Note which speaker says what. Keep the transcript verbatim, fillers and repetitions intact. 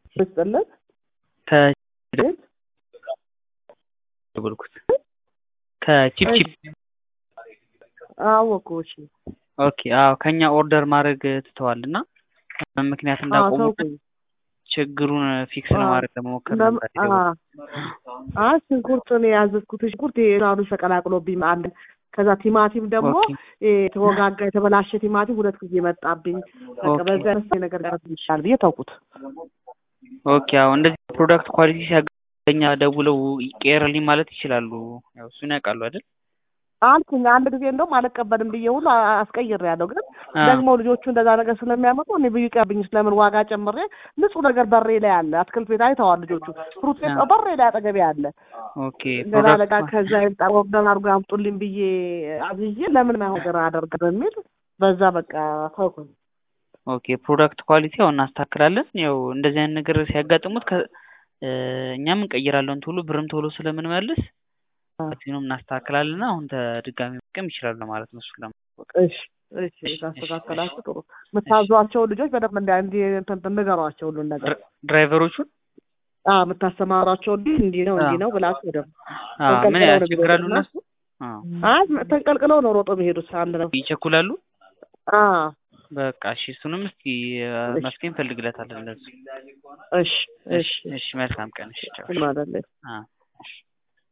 Speaker 1: መስጠለት
Speaker 2: ከደብልኩት ከቺፕ ቺፕ
Speaker 1: አዎ እሺ
Speaker 2: ኦኬ አዎ ከኛ ኦርደር ማድረግ ትተዋልና ምክንያት እንዳቆሙ ችግሩን ፊክስ ለማድረግ ለመሞከር ነበር።
Speaker 1: አዎ ሽንኩርት ነው ያዘዝኩት። ሽንኩርት የራሱ ተቀላቅሎብኝ ማለት ከዛ ቲማቲም ደግሞ የተወጋጋ የተበላሸ ቲማቲም ሁለት ጊዜ መጣብኝ። በቃ በዛ ነገር ጋር ይሻል ብዬ ታውቁት።
Speaker 2: ኦኬ አዎ እንደዚህ ፕሮዳክት ኳሊቲ ሲያገኛ ደውለው ይቀርልኝ ማለት ይችላሉ። ያው እሱን ያውቃሉ አይደል?
Speaker 1: አልኩኝ አንድ ጊዜ እንደውም አልቀበልም ብዬ ሁሉ አስቀይሬያለሁ። ግን ደግሞ ልጆቹ እንደዛ ነገር ስለሚያመጡ እኔ ብዩ ቀብኝ ስለምን ዋጋ ጨምሬ ንጹህ ነገር በሬ ላይ አለ። አትክልት ቤት አይተዋል ልጆቹ ፍሩት ቤት በሬ ላይ አጠገቤ አለ።
Speaker 2: ኦኬ
Speaker 1: ፕሮዳክት ከዛ ይጣራው ደናር ጋር አምጡልኝ ብዬ አብዬ ለምን ማሆገራ አደርግ በሚል በዛ በቃ ታውቁኝ።
Speaker 2: ኦኬ ፕሮዳክት ኳሊቲ አሁን እናስተካክላለን። ያው እንደዚህ አይነት ነገር ሲያጋጥሙት እኛም እንቀይራለን ቶሎ ብርም ቶሎ ስለምንመልስ አጥቂንም እናስተካክላለን። አሁን ተድጋሚ መቀም ይችላል ማለት ነው። እሱለም
Speaker 1: እሺ እሺ ታስተካክላችሁ ጥሩ መታዟቸው ልጆች በደንብ እንደ እንትን ነገሯቸው ሁሉ ነገር
Speaker 2: ድራይቨሮቹን
Speaker 1: አዎ መታሰማራቸው እንዴ ነው እንዴ ነው ብላችሁ ደግሞ
Speaker 2: አዎ ምን ያስቸግራሉ እነሱ
Speaker 1: አዎ አይ ተንቀልቅለው ነው ሮጦ የሚሄዱት አንድ ነው
Speaker 2: ይቸኩላሉ።
Speaker 1: አዎ
Speaker 2: በቃ እሺ እሱንም እስኪ መፍትሄ እንፈልግለታለን ለሱ።
Speaker 1: እሺ እሺ
Speaker 2: እሺ መልካም ቀን። እሺ
Speaker 1: ማለት ነው።
Speaker 2: አዎ